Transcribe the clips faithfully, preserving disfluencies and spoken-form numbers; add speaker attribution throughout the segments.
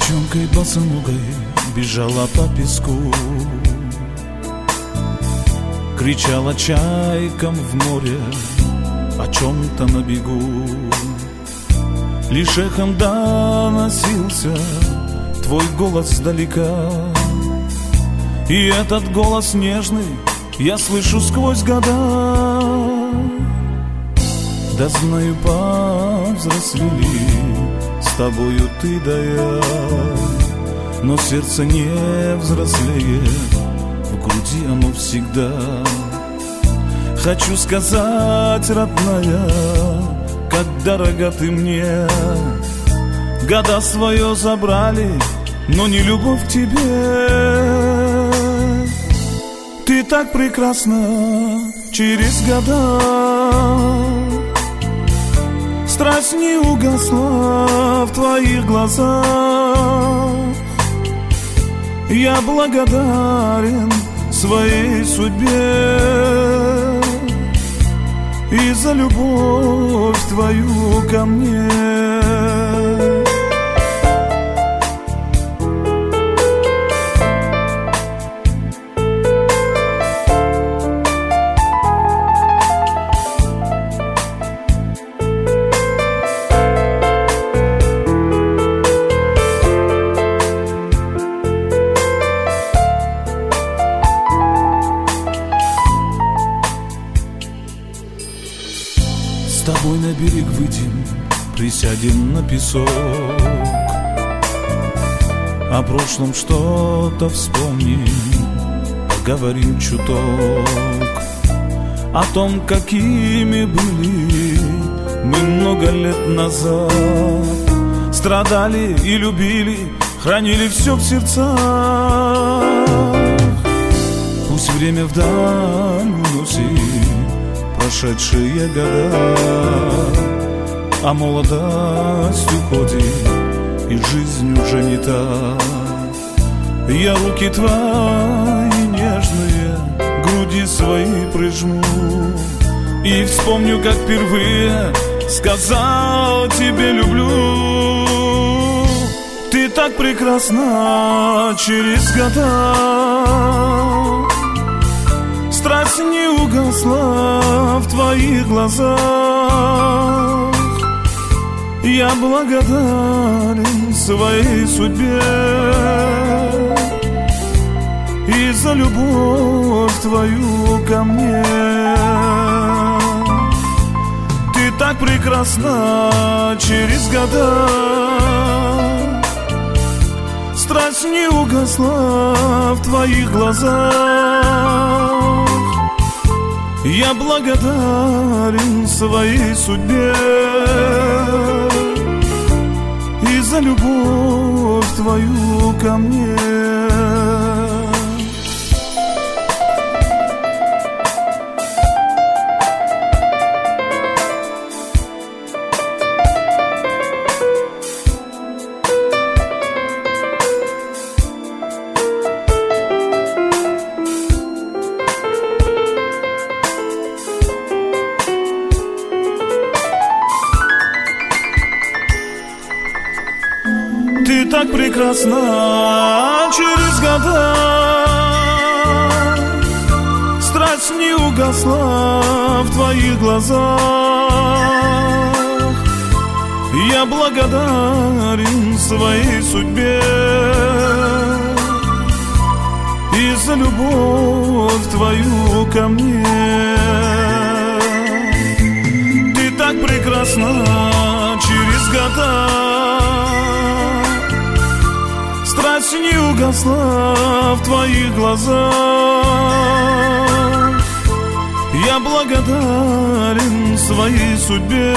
Speaker 1: Девчонкой босоногой бежала по песку, кричала чайкам в море о чем-то на бегу. Лишь эхом доносился твой голос сдалека, и этот голос нежный я слышу сквозь года. Да знаю, повзрослели с тобою ты да я, но сердце не взрослеет, в груди оно всегда. Хочу сказать, родная, как дорога ты мне. Года свое забрали, но не любовь к тебе. Ты так прекрасна через года, страсть не угасла в твоих глазах. Я благодарен своей судьбе и за любовь твою ко мне. С тобой на берег выйдем, присядем на песок, о прошлом что-то вспомним, поговорим чуток. О том, какими были мы много лет назад. Страдали и любили, хранили все в сердцах. Пусть время вдаль уносит прошедшие года, а молодость уходит, и жизнь уже не та. Я руки твои нежные к груди свои прижму и вспомню, как впервые сказал тебе люблю. Ты так прекрасна через года, страсть не угасла в твоих глазах. Я благодарен своей судьбе и за любовь твою ко мне. Ты так прекрасна через года, страсть не угасла в твоих глазах. Я благодарен своей судьбе и за любовь твою ко мне. Ты так прекрасна через года, страсть не угасла в твоих глазах. Я благодарен своей судьбе и за любовь твою ко мне. Ты так прекрасна через года, страсть не угасла в твоих глазах. Я благодарен своей судьбе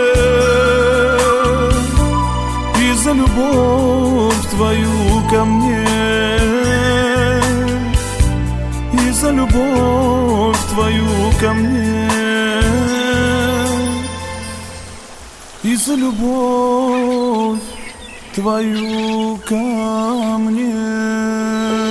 Speaker 1: и за любовь твою ко мне, и за любовь твою ко мне, и за любовь твою ко мне.